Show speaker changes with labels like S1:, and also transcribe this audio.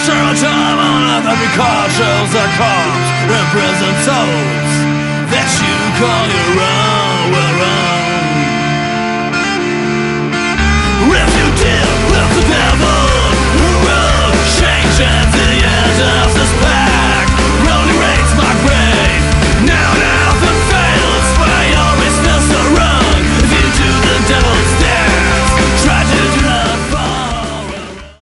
S1: Serve time on earth and be cautious of cops, imprisoned souls that you